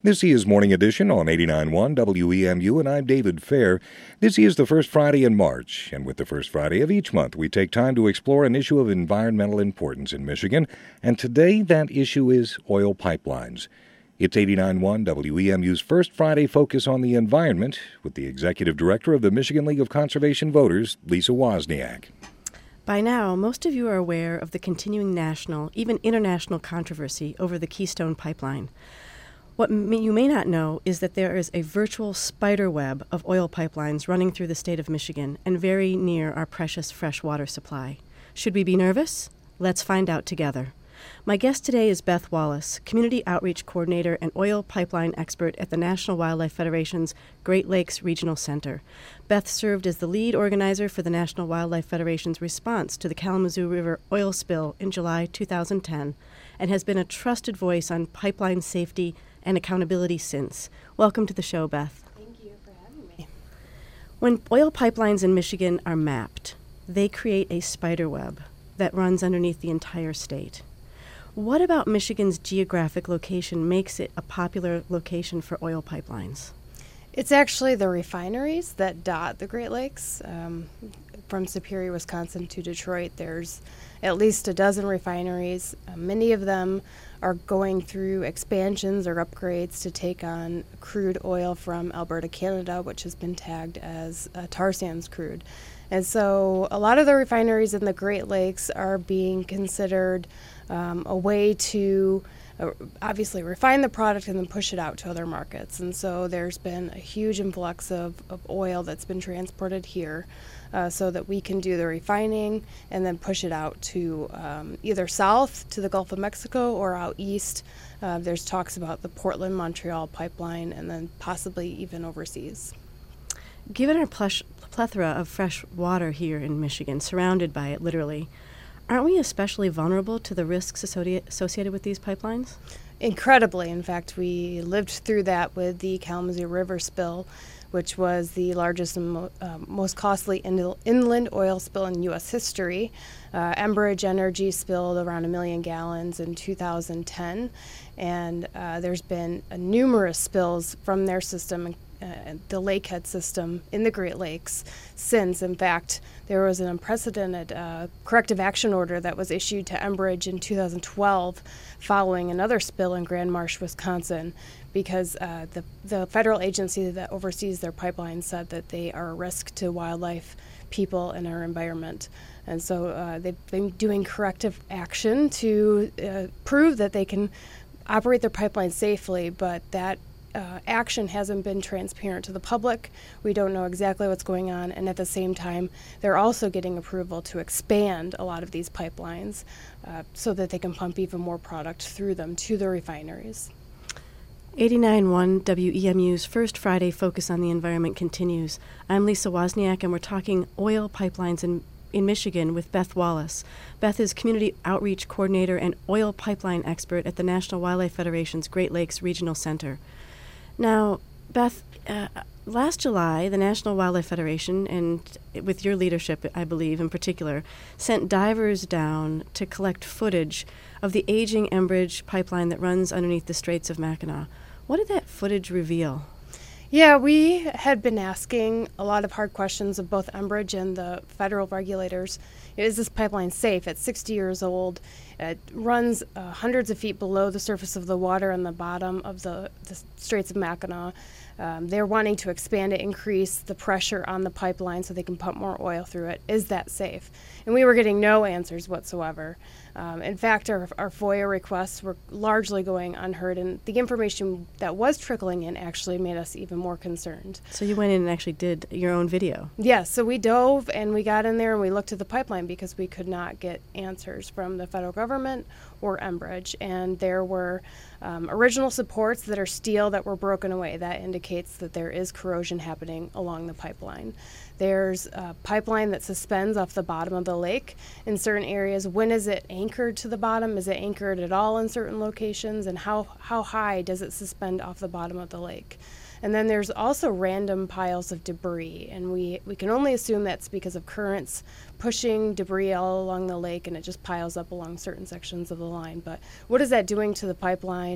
This is Morning Edition on 89.1 WEMU, and I'm David Fair. This is the first Friday in March, and with the first Friday of each month, we take time to explore an issue of environmental importance in Michigan, and today that issue is oil pipelines. It's 89.1 WEMU's first Friday focus on the environment with the Executive Director of the Michigan League of Conservation Voters, Lisa Wozniak. By now, most of you are aware of the continuing national, even international controversy over the Keystone Pipeline. What you may not know is that there is a virtual spider web of oil pipelines running through the state of Michigan and very near our precious fresh water supply. Should we be nervous? Let's find out together. My guest today is Beth Wallace, Community Outreach Coordinator and oil pipeline expert at the National Wildlife Federation's Great Lakes Regional Center. Beth served as the lead organizer for the National Wildlife Federation's response to the Kalamazoo River oil spill in July 2010 and has been a trusted voice on pipeline safety and accountability since. Welcome to the show, Beth. Thank you for having me. When oil pipelines in Michigan are mapped, they create a spider web that runs underneath the entire state. What about Michigan's geographic location makes it a popular location for oil pipelines? It's actually the refineries that dot the Great Lakes. From Superior, Wisconsin to Detroit, there's at least a dozen refineries. Many of them are going through expansions or upgrades to take on crude oil from Alberta, Canada, which has been tagged as tar sands crude. And so a lot of the refineries in the Great Lakes are being considered a way to obviously refine the product and then push it out to other markets. And so there's been a huge influx of oil that's been transported here so that we can do the refining and then push it out to either south to the Gulf of Mexico or out east. There's talks about the Portland-Montreal pipeline and then possibly even overseas. Given our plethora of fresh water here in Michigan, surrounded by it literally, aren't we especially vulnerable to the risks associated with these pipelines? Incredibly. In fact, we lived through that with the Kalamazoo River spill, which was the largest and most costly inland oil spill in U.S. history. Enbridge Energy spilled around 1 million gallons in 2010, and there's been numerous spills from their system, the Lakehead system in the Great Lakes since. In fact, there was an unprecedented corrective action order that was issued to Enbridge in 2012 following another spill in Grand Marsh, Wisconsin, because the federal agency that oversees their pipelines said that they are a risk to wildlife, people, and our environment. And so they've been doing corrective action to prove that they can operate their pipelines safely, but that action hasn't been transparent to the public. We don't know exactly what's going on, and at the same time, they're also getting approval to expand a lot of these pipelines so that they can pump even more product through them to the refineries. 89.1 WEMU's First Friday Focus on the Environment continues. I'm Lisa Wozniak, and we're talking oil pipelines in Michigan with Beth Wallace. Beth is Community Outreach Coordinator and oil pipeline expert at the National Wildlife Federation's Great Lakes Regional Center. Now, Beth, last July, the National Wildlife Federation, and with your leadership, I believe, in particular, sent divers down to collect footage of the aging Enbridge pipeline that runs underneath the Straits of Mackinac. What did that footage reveal? Yeah, we had been asking a lot of hard questions of both Enbridge and the federal regulators. Is this pipeline safe? It's 60 years old. It runs hundreds of feet below the surface of the water on the bottom of the Straits of Mackinac. They're wanting to expand it, increase the pressure on the pipeline so they can pump more oil through it. Is that safe? And we were getting no answers whatsoever. In fact, our FOIA requests were largely going unheard, and the information that was trickling in actually made us even more concerned. So you went in and actually did your own video? Yes, so we dove and we got in there and we looked at the pipeline because we could not get answers from the federal government or Enbridge. And there were original supports that are steel that were broken away. That indicates that there is corrosion happening along the pipeline. There's a pipeline that suspends off the bottom of the lake in certain areas. When is it anchored to the bottom? Is it anchored at all in certain locations? And how high does it suspend off the bottom of the lake? And then there's also random piles of debris, and we can only assume that's because of currents pushing debris all along the lake, and it just piles up along certain sections of the line. But what is that doing to the pipeline?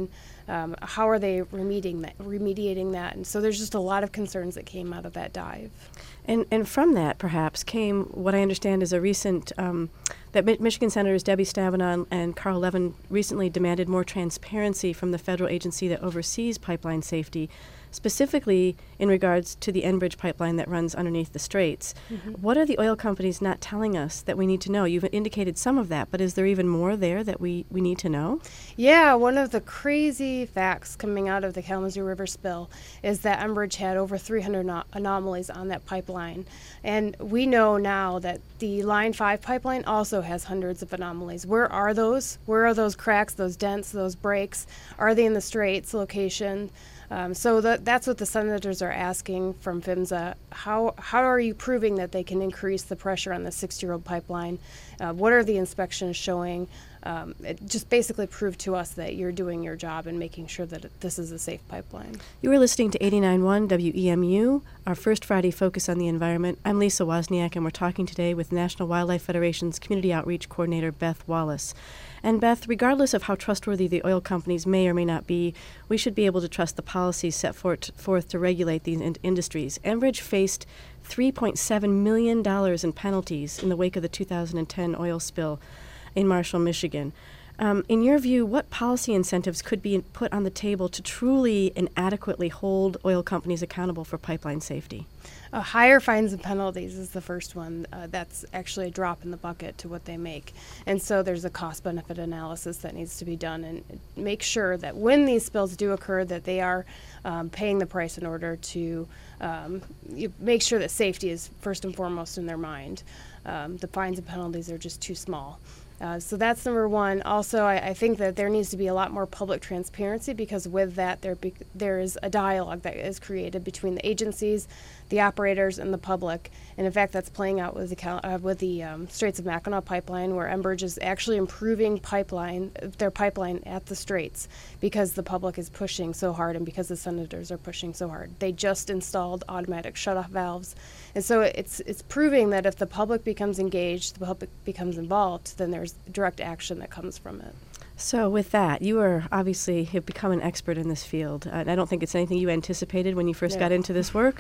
How are they remediating that? And so there's just a lot of concerns that came out of that dive. And from that, perhaps, came what I understand is a recent, that Michigan Senators Debbie Stabenow and Carl Levin recently demanded more transparency from the federal agency that oversees pipeline safety, specifically in regards to the Enbridge pipeline that runs underneath the straits. Mm-hmm. What are the oil companies not telling us that we need to know? You've indicated some of that, but is there even more there that we need to know? Yeah, one of the crazy facts coming out of the Kalamazoo River spill is that Enbridge had over 300 anomalies on that pipeline. And we know now that the Line 5 pipeline also has hundreds of anomalies. Where are those? Where are those cracks, those dents, those breaks? Are they in the straits location? So that's what the senators are asking from PHMSA. How are you proving that they can increase the pressure on the 60-year-old pipeline? What are the inspections showing? It just basically prove to us that you're doing your job and making sure that this is a safe pipeline. You are listening to 89.1 WEMU, our First Friday Focus on the Environment. I'm Lisa Wozniak, and we're talking today with National Wildlife Federation's Community Outreach Coordinator, Beth Wallace. And Beth, regardless of how trustworthy the oil companies may or may not be, we should be able to trust the policies set forth to regulate these industries. Enbridge faced $3.7 million in penalties in the wake of the 2010 oil spill in Marshall, Michigan. In your view, what policy incentives could be put on the table to truly and adequately hold oil companies accountable for pipeline safety? Higher fines and penalties is the first one. That's actually a drop in the bucket to what they make. And so there's a cost-benefit analysis that needs to be done and make sure that when these spills do occur that they are paying the price in order to make sure that safety is first and foremost in their mind. The fines and penalties are just too small. So that's number one. Also, I think that there needs to be a lot more public transparency because with that, there is a dialogue that is created between the agencies, the operators, and the public. And in fact, that's playing out with the Straits of Mackinac pipeline, where Enbridge is actually improving their pipeline at the Straits because the public is pushing so hard and because the senators are pushing so hard. They just installed automatic shutoff valves. And so it's proving that if the public becomes engaged, the public becomes involved, then there's direct action that comes from it. So with that, you have become an expert in this field. And I don't think it's anything you anticipated when you first got into this work.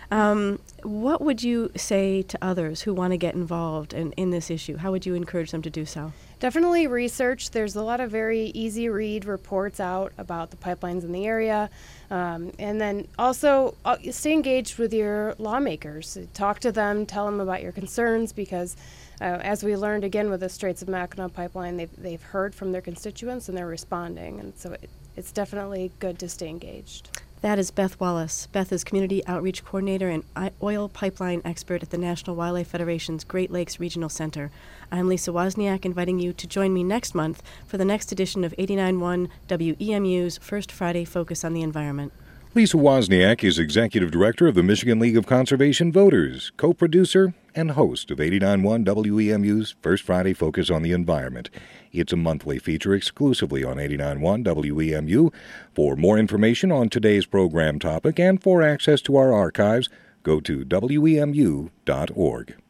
What would you say to others who want to get involved in this issue? How would you encourage them to do so? Definitely research. There's a lot of very easy read reports out about the pipelines in the area. And then also stay engaged with your lawmakers. Talk to them, tell them about your concerns because as we learned again with the Straits of Mackinac pipeline, they've heard from their constituents and they're responding. And so it's definitely good to stay engaged. That is Beth Wallace. Beth is Community Outreach Coordinator and Oil Pipeline Expert at the National Wildlife Federation's Great Lakes Regional Center. I'm Lisa Wozniak, inviting you to join me next month for the next edition of 89.1 WEMU's First Friday Focus on the Environment. Lisa Wozniak is Executive Director of the Michigan League of Conservation Voters, co-producer and host of 89.1 WEMU's First Friday Focus on the Environment. It's a monthly feature exclusively on 89.1 WEMU. For more information on today's program topic and for access to our archives, go to WEMU.org.